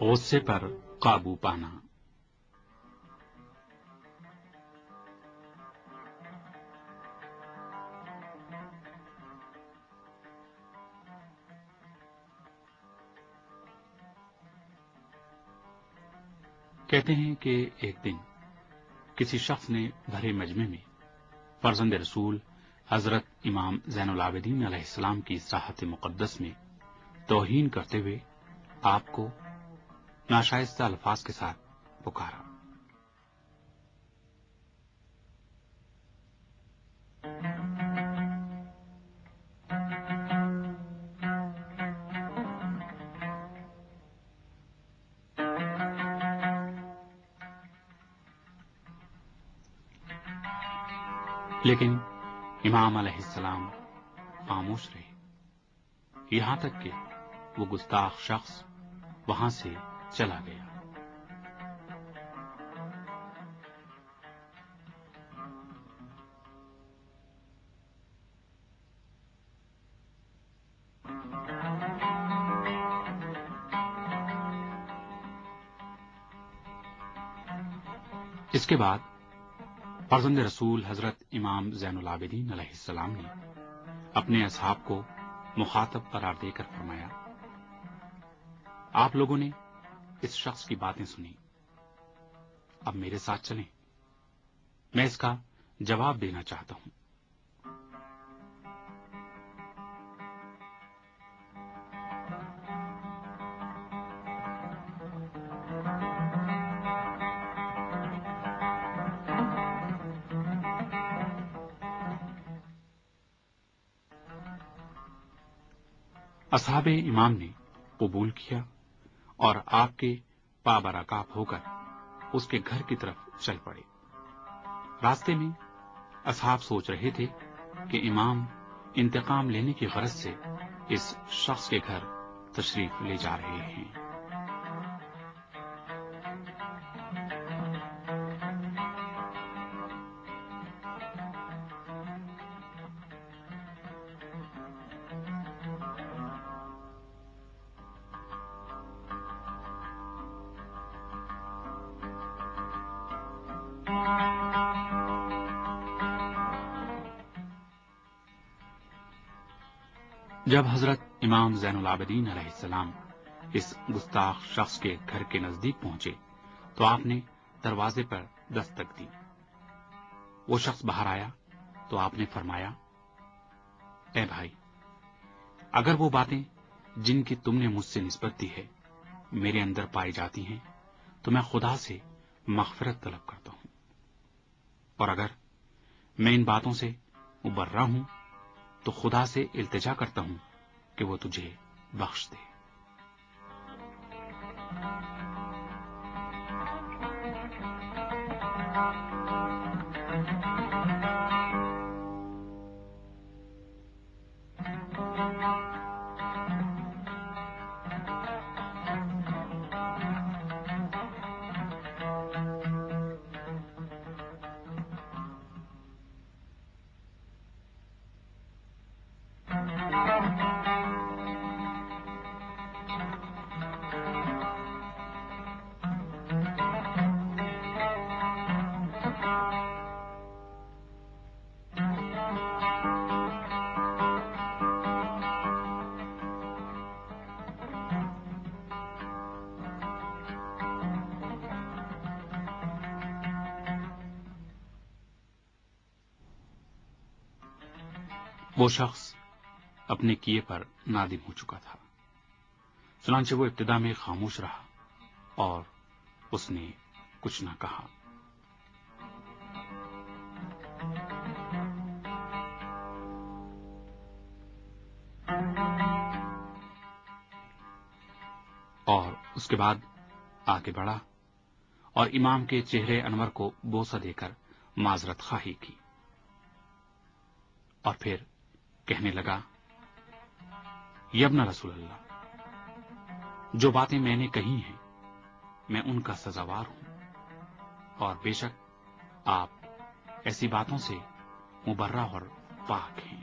غصے پر قابو پانا۔ کہتے ہیں کہ ایک دن کسی شخص نے بھرے مجمع میں فرزند رسول حضرت امام زین العابدین علیہ السلام کی ساحت مقدس میں توہین کرتے ہوئے آپ کو ناشائستہ الفاظ کے ساتھ پکارا۔ لیکن امام علیہ السلام خاموش رہے، یہاں تک کہ وہ گستاخ شخص وہاں سے چلا گیا۔ اس کے بعد فرزند رسول حضرت امام زین العابدین علیہ السلام نے اپنے اصحاب کو مخاطب قرار دے کر فرمایا، آپ لوگوں نے اس شخص کی باتیں سنی، اب میرے ساتھ چلیں، میں اس کا جواب دینا چاہتا ہوں۔ اصحاب امام نے قبول کیا اور آپ کے پابرکاپ ہو کر اس کے گھر کی طرف چل پڑے۔ راستے میں اصحاب سوچ رہے تھے کہ امام انتقام لینے کی غرض سے اس شخص کے گھر تشریف لے جا رہے ہیں۔ جب حضرت امام زین العابدین علیہ السلام اس گستاخ شخص کے گھر کے نزدیک پہنچے تو آپ نے دروازے پر دستک دی۔ وہ شخص باہر آیا تو آپ نے فرمایا، اے بھائی، اگر وہ باتیں جن کی تم نے مجھ سے نسبت دی ہے میرے اندر پائی جاتی ہیں تو میں خدا سے مغفرت طلب کرتا ہوں، اور اگر میں ان باتوں سے مبرہ ہوں تو خدا سے التجا کرتا ہوں کہ وہ تجھے بخش دے۔ وہ شخص اپنے کیے پر نادم ہو چکا تھا، چنانچہ وہ ابتدا میں خاموش رہا اور اس نے کچھ نہ کہا۔ اور اس کے بعد آگے بڑھا اور امام کے چہرے انور کو بوسہ دے کر معذرت خواہی کی، اور پھر کہنے لگا، یا ابن رسول اللہ، جو باتیں میں نے کہی ہیں میں ان کا سزاوار ہوں، اور بے شک آپ ایسی باتوں سے مبرہ اور پاک ہیں۔